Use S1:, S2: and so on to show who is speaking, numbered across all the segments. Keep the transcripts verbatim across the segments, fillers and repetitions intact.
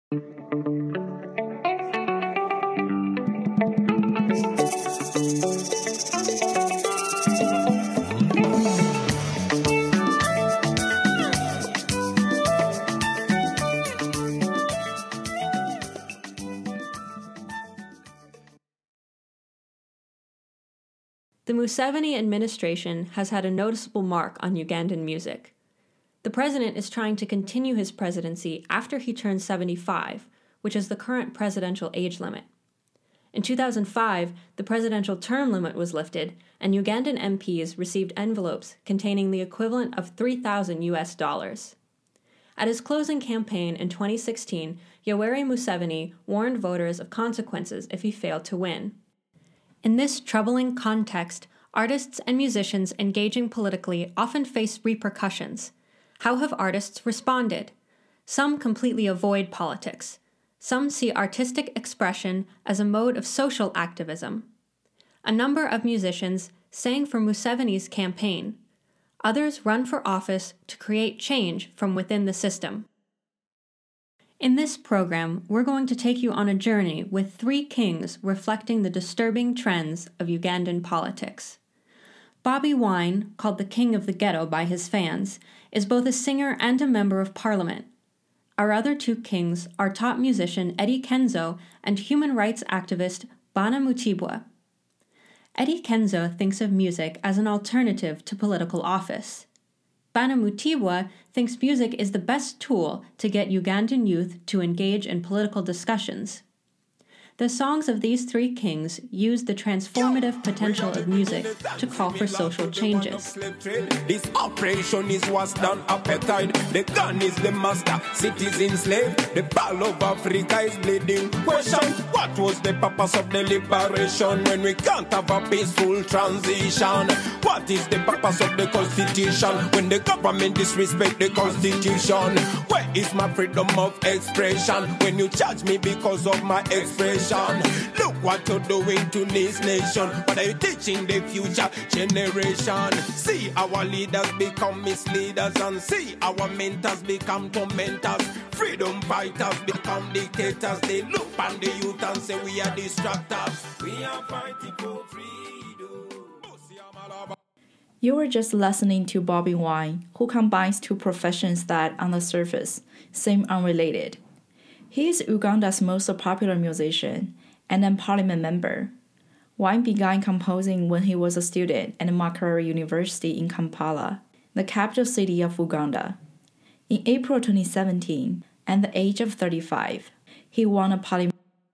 S1: The Museveni administration has had a noticeable mark on Ugandan music. The president is trying to continue his presidency after he turns seventy-five, which is the current presidential age limit. In two thousand five, the presidential term limit was lifted, and Ugandan M Ps received envelopes containing the equivalent of three thousand U S dollars. At his closing campaign in twenty sixteen, Yoweri Museveni warned voters of consequences if he failed to win. In this troubling context, artists and musicians engaging politically often face repercussions. How have artists responded? Some completely avoid politics. Some see artistic expression as a mode of social activism. A number of musicians sang for Museveni's campaign. Others run for office to create change from within the system. In this program, we're going to take you on a journey with three kings reflecting the disturbing trends of Ugandan politics. Bobi Wine, called the King of the Ghetto by his fans, is both a singer and a member of parliament. Our other two kings are top musician Eddie Kenzo and human rights activist Bana Mutibwa. Eddie Kenzo thinks of music as an alternative to political office. Bana Mutibwa thinks music is the best tool to get Ugandan youth to engage in political discussions. The songs of these three kings use the transformative potential of music to call for social changes.
S2: This operation is what's done appetite. The gun is the master, citizen slave. The ball of Africa is bleeding. Question, what was the purpose of the liberation when we can't have a peaceful transition? What is the purpose of the constitution when the government disrespect the constitution? Where is my freedom of expression when you charge me because of my expression? Look what you're doing to this nation. What are you teaching the future generation? See our leaders become misleaders, and see our mentors become tormentors. Freedom fighters become dictators. They look on the youth and say we are distractors. We are fighting for freedom.
S3: You were just listening to Bobi Wine, who combines two professions that, on the surface, seem unrelated. He is Uganda's most popular musician and a parliament member. Wine began composing when he was a student at Makerere University in Kampala, the capital city of Uganda. In April twenty seventeen, at the age of thirty-five, he won a parliament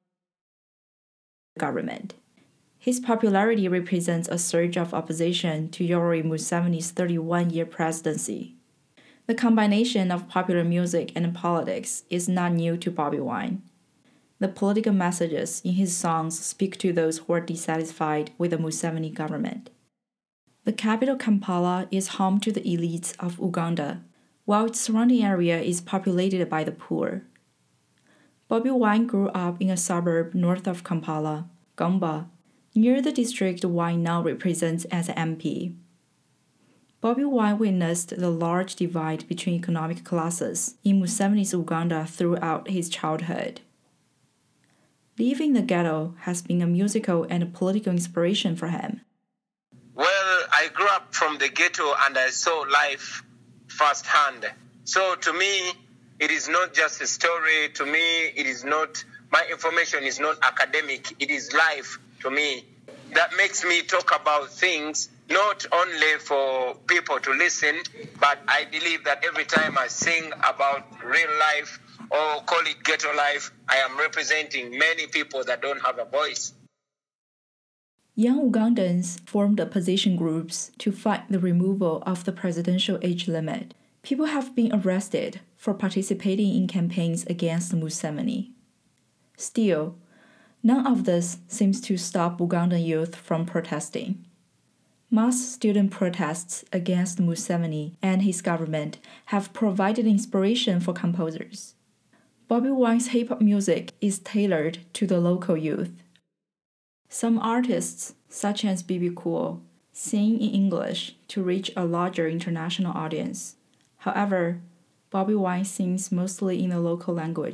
S3: government. His popularity represents a surge of opposition to Yoweri Museveni's thirty-one-year presidency. The combination of popular music and politics is not new to Bobi Wine. The political messages in his songs speak to those who are dissatisfied with the Museveni government. The capital Kampala is home to the elites of Uganda, while its surrounding area is populated by the poor. Bobi Wine grew up in a suburb north of Kampala, Gomba, near the district Wine now represents as an M P. Bobi Wine witnessed the large divide between economic classes in Museveni's Uganda throughout his childhood. Living in the ghetto has been a musical and political inspiration for him.
S4: Well, I grew up from the ghetto and I saw life firsthand. So to me, it is not just a story. To me, it is not, my information is not academic. It is life to me. That makes me talk about things not only for people to listen, but I believe that every time I sing about real life or call it ghetto life, I am representing many people that don't have a voice.
S3: Young Ugandans formed opposition groups to fight the removal of the presidential age limit. People have been arrested for participating in campaigns against Museveni. Still, none of this seems to stop Ugandan youth from protesting. Mass student protests against Museveni and his government have provided inspiration for composers. Bobi Wine's hip-hop music is tailored to the local youth. Some artists, such as B B Cool, sing in English to reach a larger international audience. However, Bobi Wine sings mostly in the local language,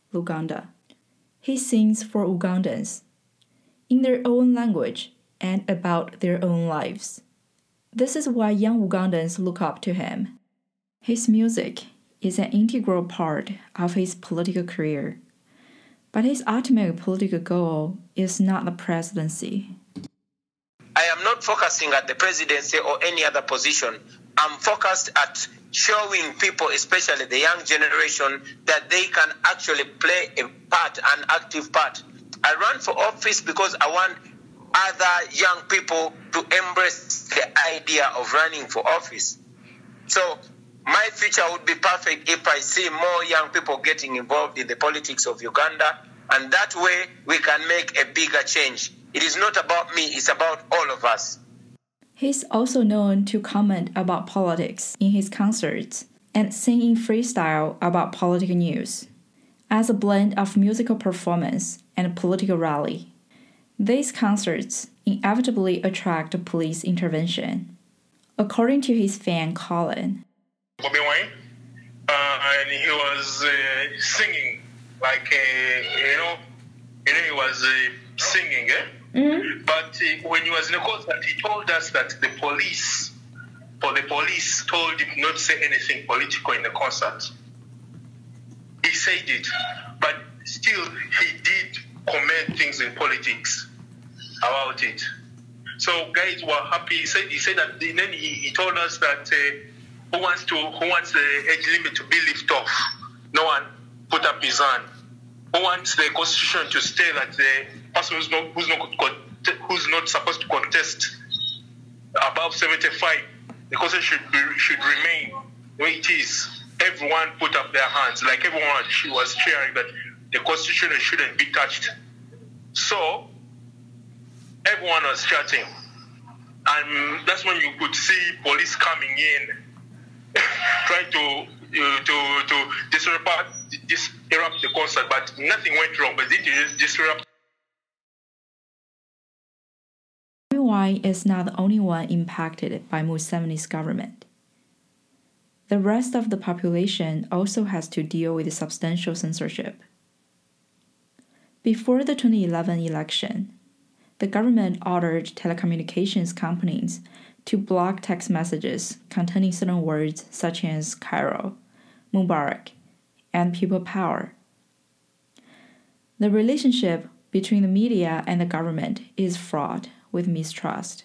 S3: Luganda. He sings for Ugandans, in their own language and about their own lives. This is why young Ugandans look up to him. His music is an integral part of his political career, but his ultimate political goal is not the presidency.
S4: I am not focusing at the presidency or any other position. I'm focused at showing people, especially the young generation, that they can actually play a part, an active part. I run for office because I want other young people to embrace the idea of running for office. So my future would be perfect if I see more young people getting involved in the politics of Uganda, and that way we can make a bigger change. It is not about me, it's about all of us.
S3: He's also known to comment about politics in his concerts and sing in freestyle about political news, as a blend of musical performance and political rally. These concerts inevitably attract police intervention. According to his fan Colin,
S5: Bobby Wine, uh, and he was uh, singing like uh, you know, you know he was uh, singing, eh? Mm-hmm. But uh, when he was in the concert, he told us that the police, or the police told him not to say anything political in the concert. He said it, but still he did comment things in politics about it. So guys were happy. He said he said that then he, he told us that uh, who wants to who wants the age limit to be lifted off? No one put up his hand. Who wants the constitution to stay that the person who's not who's not who's not supposed to contest above seventy-five, the constitution should be, should remain where it is. Everyone put up their hands, like everyone was cheering that the constitution shouldn't be touched. So everyone was chatting, and that's when you could see police coming in, trying to uh, to to disrupt disrupt the concert, but nothing went wrong. But they just disrupt.
S3: Wine is not the only one impacted by Museveni's government. The rest of the population also has to deal with substantial censorship. Before the twenty eleven election, the government ordered telecommunications companies to block text messages containing certain words such as Cairo, Mubarak, and people power. The relationship between the media and the government is fraught with mistrust.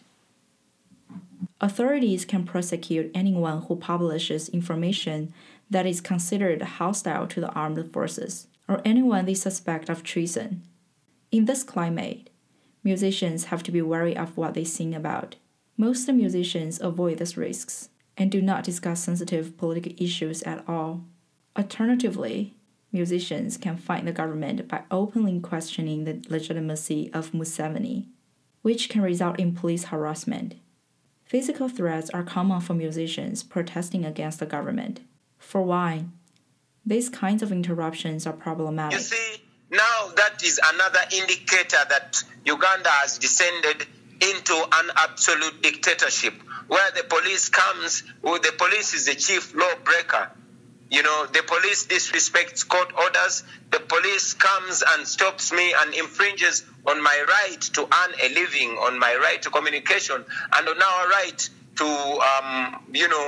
S3: Authorities can prosecute anyone who publishes information that is considered hostile to the armed forces, or anyone they suspect of treason. In this climate, musicians have to be wary of what they sing about. Most musicians avoid these risks and do not discuss sensitive political issues at all. Alternatively, musicians can fight the government by openly questioning the legitimacy of Museveni, which can result in police harassment. Physical threats are common for musicians protesting against the government. For Wine, these kinds of interruptions are problematic.
S4: You see, now that is another indicator that Uganda has descended into an absolute dictatorship, where the police comes, well, the police is the chief lawbreaker. You know, the police disrespects court orders. The police comes and stops me and infringes on my right to earn a living, on my right to communication, and on our right to, um, you know,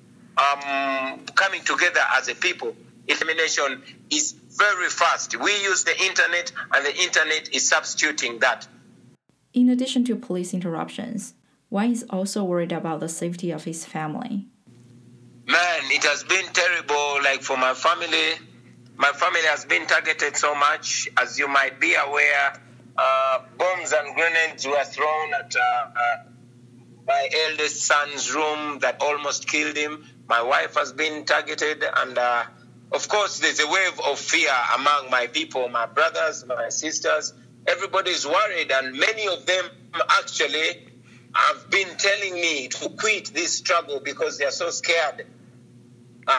S4: um, coming together as a people. Elimination is very fast. We use the internet, and the internet is substituting that.
S3: In addition to police interruptions, Wine is also worried about the safety of his family.
S4: Man, it has been terrible, like for my family. My family has been targeted so much. As you might be aware, uh, bombs and grenades were thrown at uh, uh, my eldest son's room that almost killed him. My wife has been targeted, and uh, of course, there's a wave of fear among my people, my brothers, my sisters. Everybody is worried, and many of them actually have been telling me to quit this struggle because they are so scared. Uh,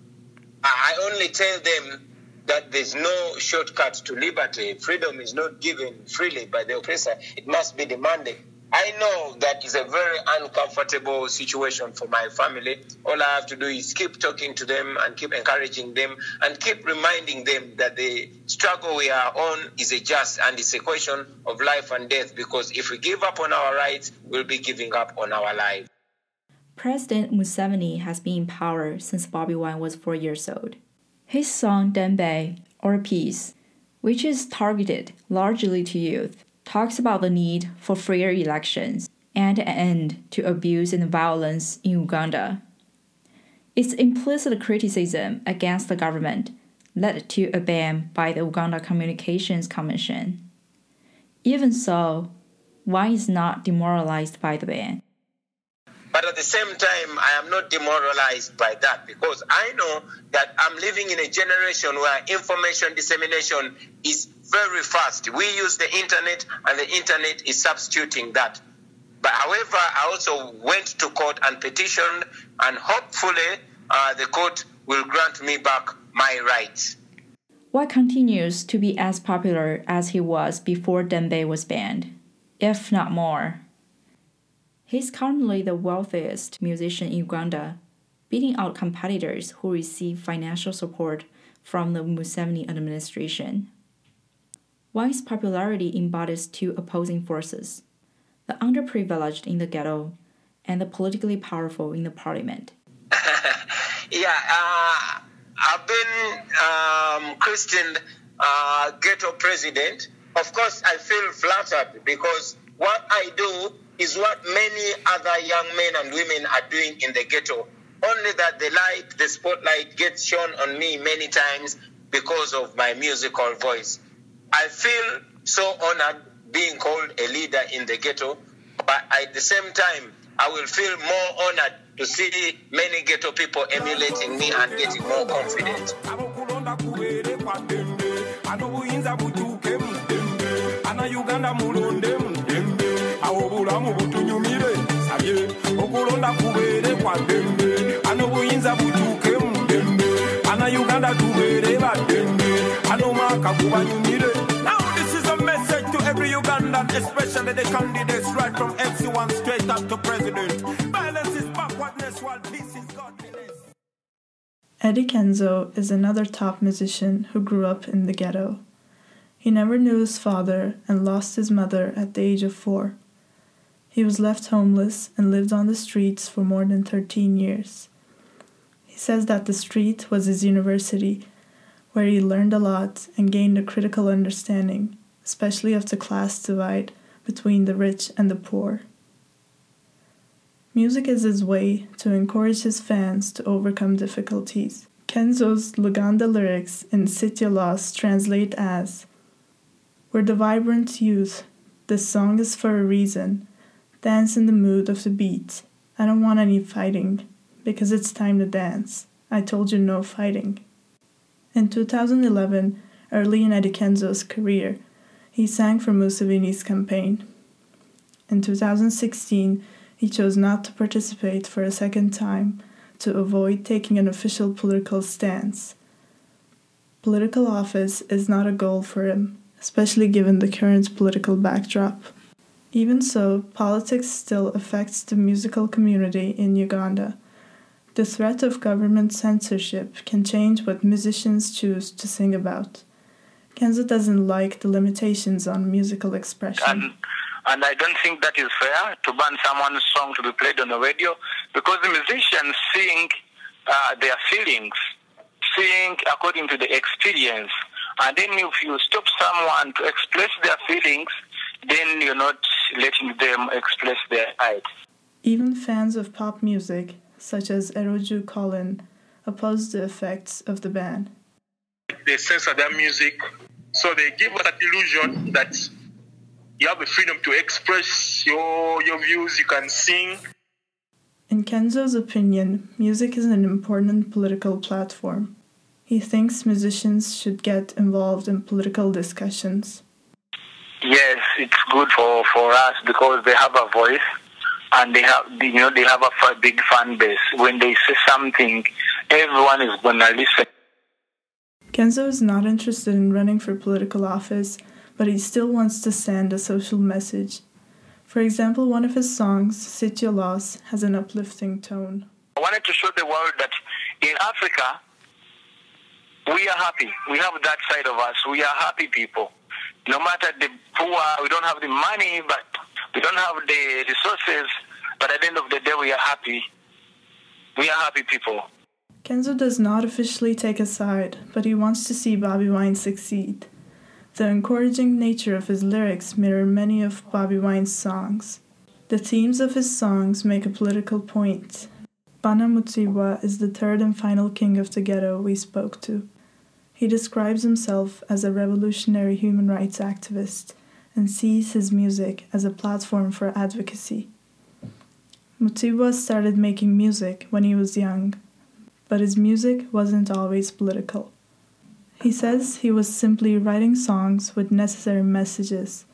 S4: I only tell them that there's no shortcut to liberty. Freedom is not given freely by the oppressor. It must be demanded. I know that is a very uncomfortable situation for my family. All I have to do is keep talking to them and keep encouraging them and keep reminding them that the struggle we are on is a just, and it's a question of life and death, because if we give up on our rights, we'll be giving up on our lives.
S3: President Museveni has been in power since Bobby Wine was four years old. His song Dembe, or Peace, which is targeted largely to youth, talks about the need for freer elections and an end to abuse and violence in Uganda. Its implicit criticism against the government led to a ban by the Uganda Communications Commission. Even so, Wine is not demoralized by the ban.
S4: But at the same time, I am not demoralized by that, because I know that I'm living in a generation where information dissemination is very fast. We use the internet, and the internet is substituting that. But however, I also went to court and petitioned, and hopefully uh, the court will grant me back my rights.
S3: Wine continues to be as popular as he was before Dembe was banned, if not more. He's currently the wealthiest musician in Uganda, beating out competitors who receive financial support from the Museveni administration. Wine's popularity embodies two opposing forces: the underprivileged in the ghetto and the politically powerful in the parliament.
S4: yeah, uh, I've been um, christened uh, ghetto president. Of course, I feel flattered, because what I do is what many other young men and women are doing in the ghetto. Only that the light, the spotlight gets shone on me many times because of my musical voice. I feel so honored being called a leader in the ghetto, but at the same time, I will feel more honored to see many ghetto people emulating me and getting more confident.
S2: Obulamu butunyumire sabye okulonda kubeere kwa ddembe ano buyinza butuuke mu ddembe ana Uganda tubeere baddembe ano maaka kubanyumire. Now this is a message to every Ugandan, especially the candidates right from M C one straight up to president. Violence is backwardness while peace is godliness.
S6: Eddie Kenzo is another top musician who grew up in the ghetto. He never knew his father and lost his mother at the age of four. He was left homeless and lived on the streets for more than thirteen years. He says that the street was his university, where he learned a lot and gained a critical understanding, especially of the class divide between the rich and the poor. Music is his way to encourage his fans to overcome difficulties. Kenzo's Luganda lyrics in Sitya Loss translate as, "We're the vibrant youth, this song is for a reason. Dance in the mood of the beat. I don't want any fighting, because it's time to dance. I told you no fighting." In two thousand eleven, early in Eddie Kenzo's career, he sang for Museveni's campaign. In two thousand sixteen, he chose not to participate for a second time to avoid taking an official political stance. Political office is not a goal for him, especially given the current political backdrop. Even so, politics still affects the musical community in Uganda. The threat of government censorship can change what musicians choose to sing about. Kenzo doesn't like the limitations on musical expression.
S5: And, and I don't think that is fair to ban someone's song to be played on the radio, because the musicians sing uh, their feelings, sing according to the experience. And then if you stop someone to express their feelings, then you're not letting them express their pride.
S6: Even fans of pop music, such as Eroju Colin, oppose the effects of the ban.
S5: They censor their music, so they give us that illusion that you have the freedom to express your, your views, you can sing.
S6: In Kenzo's opinion, music is an important political platform. He thinks musicians should get involved in political discussions.
S5: Yes, it's good for, for us because they have a voice and they have, you know, they have a big fan base. When they say something, everyone is gonna listen.
S6: Kenzo is not interested in running for political office, but he still wants to send a social message. For example, one of his songs, Sitya Loss, has an uplifting tone.
S5: I wanted to show the world that in Africa,
S4: we are happy. We have that side of us. We are happy people. No matter the poor, we don't have the money, but we don't have the resources, but at the end of the day, we are happy. We are happy people.
S6: Kenzo does not officially take a side, but he wants to see Bobi Wine succeed. The encouraging nature of his lyrics mirror many of Bobi Wine's songs. The themes of his songs make a political point. Bana Mutibwa is the third and final king of the ghetto we spoke to. He describes himself as a revolutionary human rights activist and sees his music as a platform for advocacy. Mutibwa started making music when he was young, but his music wasn't always political. He says he was simply writing songs with necessary messages.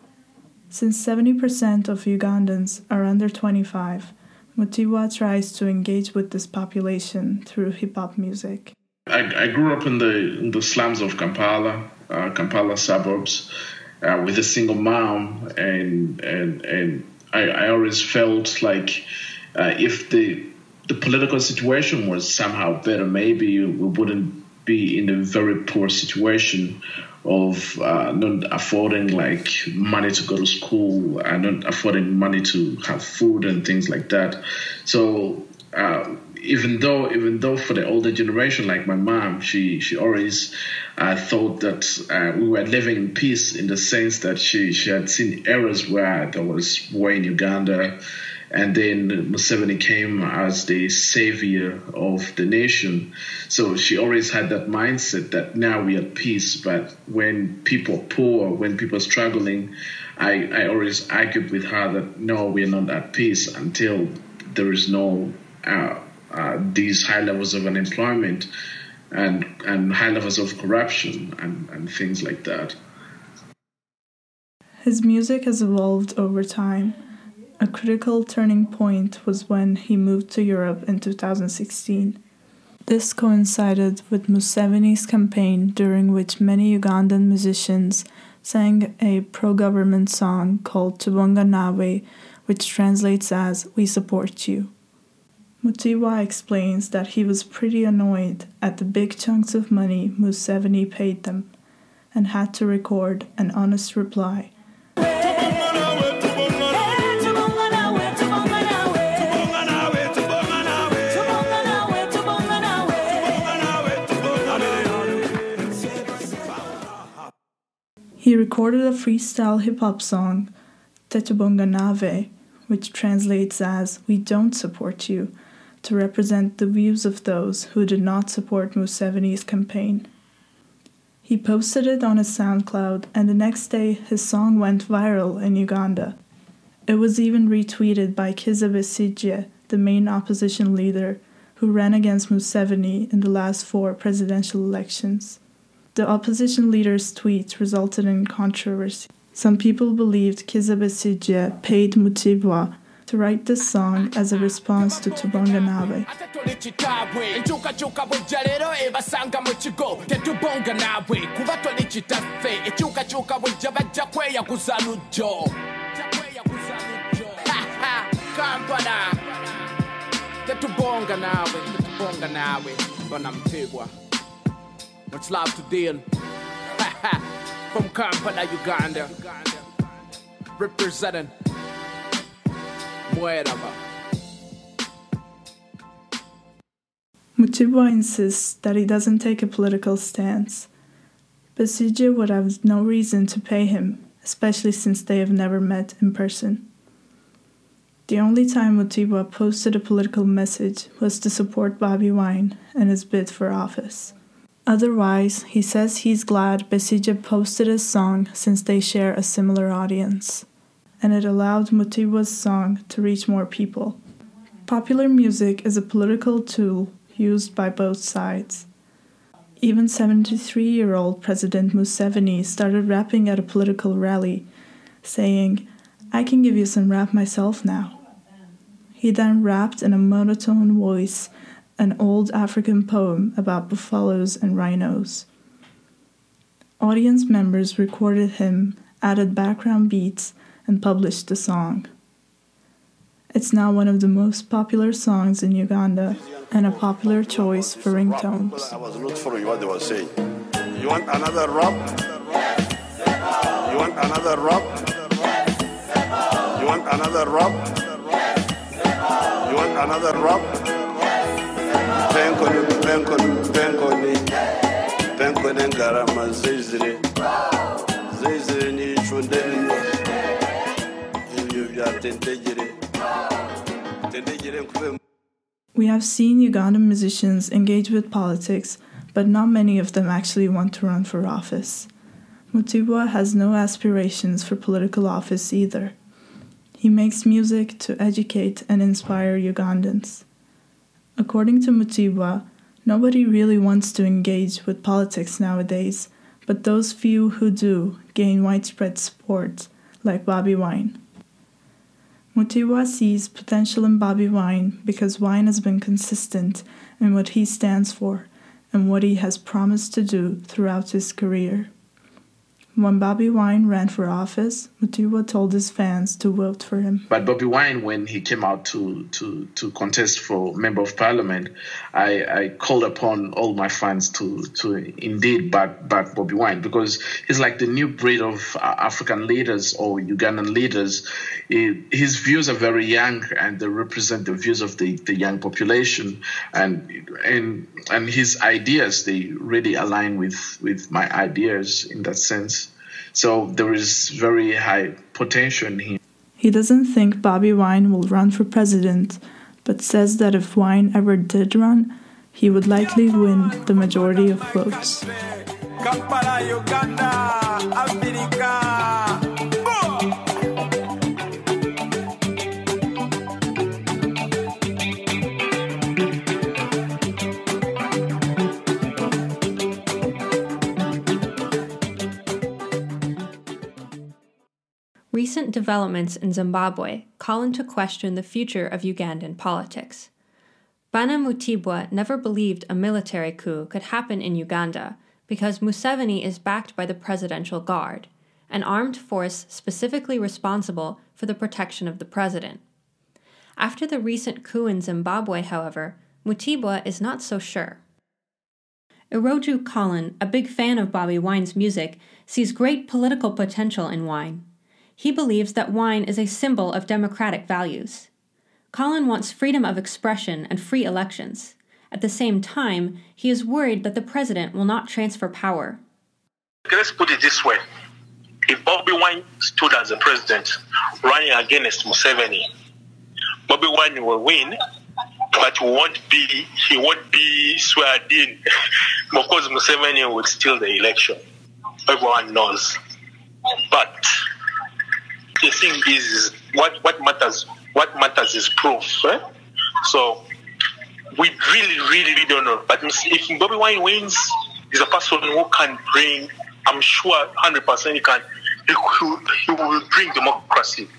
S6: Since seventy percent of Ugandans are under twenty-five, Mutibwa tries to engage with this population through hip-hop music.
S7: I, I grew up in the in the slums of Kampala, uh, Kampala suburbs, uh, with a single mom, and and and I, I always felt like uh, if the the political situation was somehow better, maybe we wouldn't be in a very poor situation of uh, not affording like money to go to school and not affording money to have food and things like that. So uh, even though even though for the older generation, like my mom, she she always uh, thought that uh, we were living in peace, in the sense that she, she had seen eras where there was war in Uganda, and then Museveni came as the savior of the nation. So she always had that mindset that now we are at peace. But when people are poor, when people are struggling, I, I always argued with her that no, we are not at peace until there is no uh, uh, these high levels of unemployment and, and high levels of corruption and, and things like that.
S6: His music has evolved over time. A critical turning point was when he moved to Europe in two thousand sixteen. This coincided with Museveni's campaign, during which many Ugandan musicians sang a pro-government song called Tubonga Nawe, which translates as, "We support you." Mutibwa explains that he was pretty annoyed at the big chunks of money Museveni paid them, and had to record an honest reply. He recorded a freestyle hip-hop song, Tetubonga Nawe, which translates as, "We don't support you," to represent the views of those who did not support Museveni's campaign. He posted it on his SoundCloud, and the next day his song went viral in Uganda. It was even retweeted by Kizza Besigye, the main opposition leader, who ran against Museveni in the last four presidential elections. The opposition leader's tweet resulted in controversy. Some people believed Kizza Besigye paid Mutibwa to write this song as a response to Tubonga Nawe.
S2: Much love to Dean from Kampala, Uganda, representing Mweraba.
S6: Mutibwa insists that he doesn't take a political stance. Besigye would have no reason to pay him, especially since they have never met in person. The only time Mutibwa posted a political message was to support Bobi Wine and his bid for office. Otherwise, he says he's glad Besigye posted his song since they share a similar audience, and it allowed Mutibwa's song to reach more people. Popular music is a political tool used by both sides. Even seventy-three-year-old President Museveni started rapping at a political rally, saying, "I can give you some rap myself now." He then rapped in a monotone voice an old African poem about buffaloes and rhinos. Audience members recorded him, added background beats, and published the song. It's now one of the most popular songs in Uganda and a popular choice for ringtones.
S8: I was looking for what they were saying. You want another rap? You want another rap? You want another rap? You want another rap? Penkoni, penkoni, penkoni, penkoni ngarama zizire, zizire ni chundeni, you are tendegire, tendegire kuve.
S6: We have seen Ugandan musicians engage with politics, but not many of them actually want to run for office. Mutibwa has no aspirations for political office either. He makes music to educate and inspire Ugandans. According to Mutibwa, nobody really wants to engage with politics nowadays, but those few who do gain widespread support, like Bobi Wine. Mutibwa sees potential in Bobi Wine because Wine has been consistent in what he stands for and what he has promised to do throughout his career. When Bobi Wine ran for office, Mutibwa told his fans to vote for him.
S7: But Bobi Wine, when he came out to to, to contest for Member of Parliament, I, I called upon all my fans to to indeed back, back Bobi Wine, because he's like the new breed of African leaders or Ugandan leaders. His views are very young and they represent the views of the, the young population. And and and his ideas, they really align with, with my ideas in that sense. So there is very high potential in him.
S6: He doesn't think Bobi Wine will run for president, but says that if Wine ever did run, he would likely win the majority of votes.
S2: Kampala, Uganda, Africa.
S1: Recent developments in Zimbabwe call into question the future of Ugandan politics. Bana Mutibwa never believed a military coup could happen in Uganda because Museveni is backed by the Presidential Guard, an armed force specifically responsible for the protection of the president. After the recent coup in Zimbabwe, however, Mutibwa is not so sure. Iroju Colin, a big fan of Bobi Wine's music, sees great political potential in Wine. He believes that Wine is a symbol of democratic values. Colin wants freedom of expression and free elections. At the same time, he is worried that the president will not transfer power.
S5: Let's put it this way. If Bobi Wine stood as a president running against Museveni, Bobi Wine will win, but he won't be, he won't be sworn in because Museveni would steal the election. Everyone knows. But the thing is, is what, what matters what matters is proof. Eh? So we really, really, really don't know. But if Bobi Wine wins, he's a person who can bring, I'm sure one hundred percent he can, he, he will bring democracy.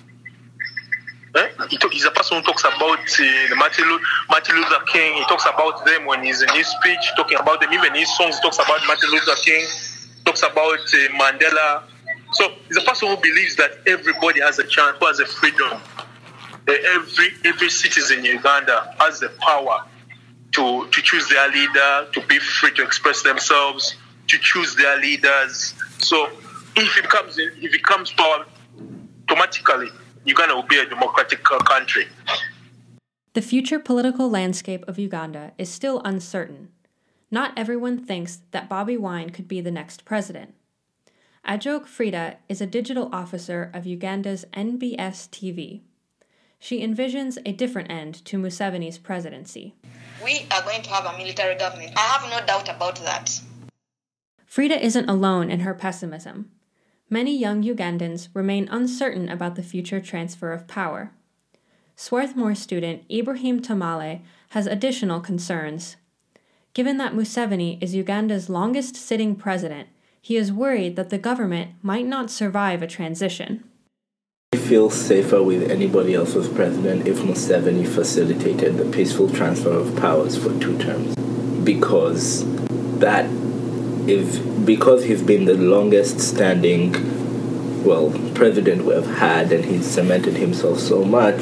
S5: Eh? He talk, he's a person who talks about uh, Martin, Martin Luther King. He talks about them when he's in his speech, talking about them. Even in his songs, he talks about Martin Luther King, talks about uh, Mandela. So he's a person who believes that everybody has a chance, who has a freedom. Uh, every every citizen in Uganda has the power to, to choose their leader, to be free to express themselves, to choose their leaders. So if it comes if it comes power, automatically Uganda will be a democratic country.
S1: The future political landscape of Uganda is still uncertain. Not everyone thinks that Bobi Wine could be the next president. Ajok Frida is a digital officer of Uganda's N B S T V. She envisions a different end to Museveni's presidency.
S9: We are going to have a military government. I have no doubt about that.
S1: Frida isn't alone in her pessimism. Many young Ugandans remain uncertain about the future transfer of power. Swarthmore student Ibrahim Tamale has additional concerns. Given that Museveni is Uganda's longest-sitting president, he is worried that the government might not survive a transition.
S10: I feel safer with anybody else as president if Museveni facilitated the peaceful transfer of powers for two terms. Because that, if because he's been the longest standing, well, president we've had, and he's cemented himself so much,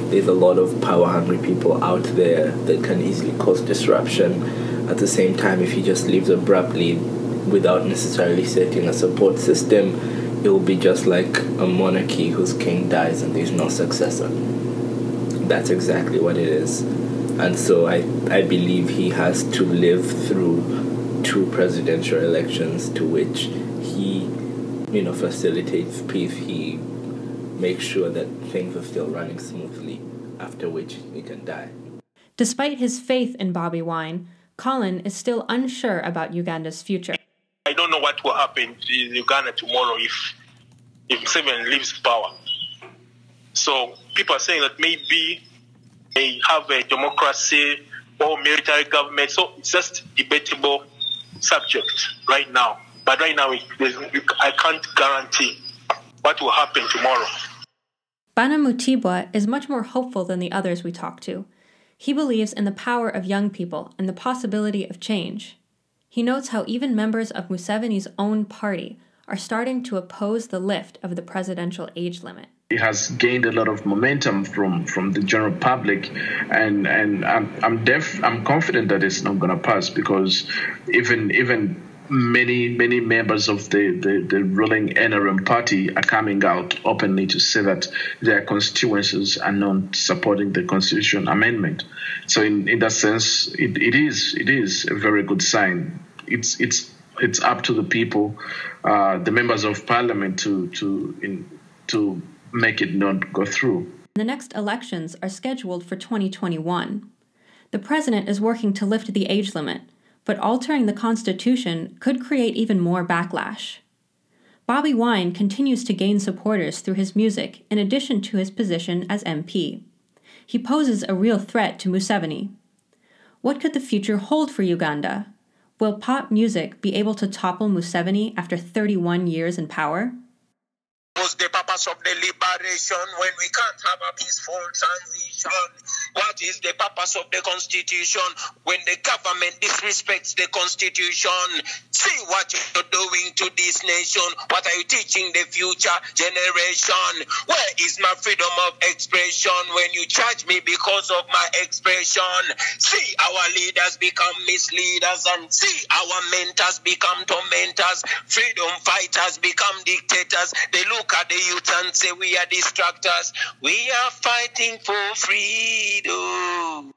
S10: there's a lot of power-hungry people out there that can easily cause disruption. At the same time, if he just leaves abruptly without necessarily setting a support system, it will be just like a monarchy whose king dies and there's no successor. That's exactly what it is. And so I, I believe he has to live through two presidential elections to which he, you know, facilitates peace. He makes sure that things are still running smoothly, after which he can die.
S1: Despite his faith in Bobi Wine, Colin is still unsure about Uganda's future.
S5: I don't know what will happen in Uganda tomorrow if if Museveni leaves power. So people are saying that maybe they have a democracy or military government. So it's just debatable subject right now. But right now, I can't guarantee what will happen tomorrow.
S1: Bana Mutibwa is much more hopeful than the others we talked to. He believes in the power of young people and the possibility of change. He notes how even members of Museveni's own party are starting to oppose the lift of the presidential age limit.
S7: It has gained a lot of momentum from, from the general public, and and I'm I'm def I'm confident that it's not going to pass, because even even many many members of the, the, the ruling N R M party are coming out openly to say that their constituencies are not supporting the constitution amendment. So in, in that sense, it, it is it is a very good sign. It's it's it's up to the people, uh, the members of parliament, to to in, to make it not go through.
S1: The next elections are scheduled for twenty twenty-one. The president is working to lift the age limit, but altering the Constitution could create even more backlash. Bobi Wine continues to gain supporters through his music in addition to his position as M P. He poses a real threat to Museveni. What could the future hold for Uganda? Will pop music be able to topple Museveni after thirty-one years in power?
S4: Was the purpose of the liberation when we can't have a peaceful transition? What is the purpose of the Constitution when the government disrespects the Constitution? See what you're doing to this nation. What are you teaching the future generation? Where is my freedom of expression when you judge me because of my expression? See our leaders become misleaders, and see our mentors become tormentors. Freedom fighters become dictators. They look at the youth and say we are distractors. We are fighting for freedom.